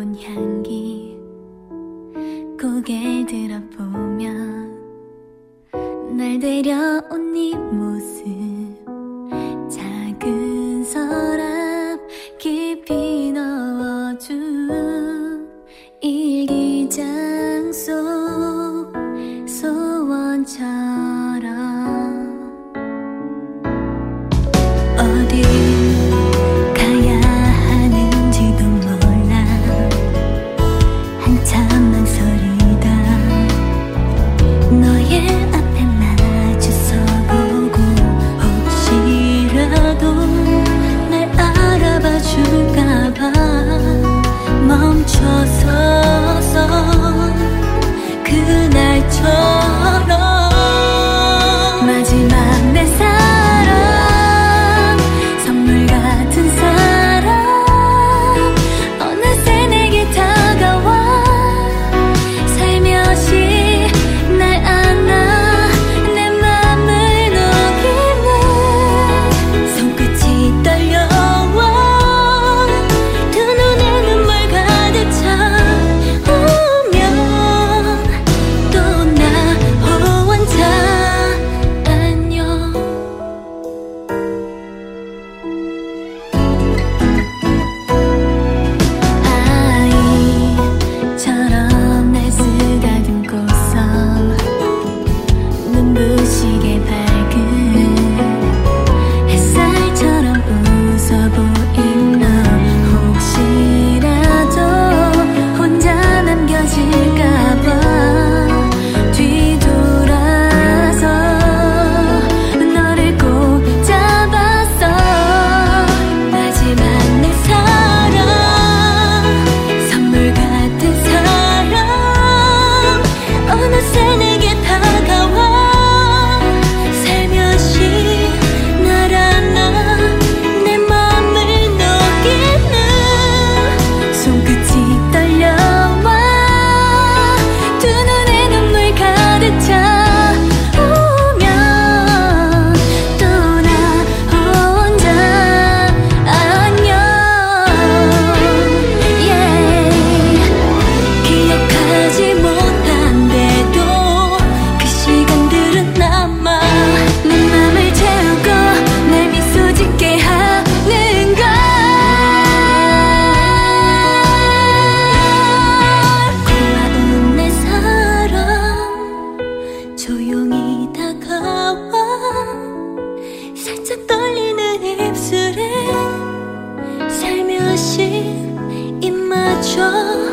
본 향기 고개 들어보면 날 데려온 네 모습 작은 서랍 깊이 넣어준 일기장 속 소원처럼 어디 가야 하는지도 몰라 한참 망설이다 너의 앞에 마주서보고 혹시라도 날 알아봐 줄까봐 멈춰서서 그날처럼 마지막 내 사랑 선물 같은 사랑 어느새 내게 다가와 살며시 날 안아 내 맘을 녹이는 손끝이 떨려와 두 눈에 눈물 가득 차오면 또 나 혼자 안녕 아이처럼 날 쓰다듬고서 눈부시게 밝은 햇살처럼 웃어 보인 너 혹시라도 혼자 남겨질까봐 뒤돌아서 너를 꼭 잡았어 마지막 내 사랑 선물 같은 사랑 어느새 내게 다가와 살며시 날 안아 내 맘을 녹이는 손끝이 떨려와 두 눈에 눈물 가득 차오면 또 나 혼자 안녕 기억하지 못한데도 그 시간들은 남아 내 맘을 채우고 날 미소 짓게 하는 걸 고마운 내 사랑 조용히 다가와 살짝 떨리는 입술에 살며시 입 맞춰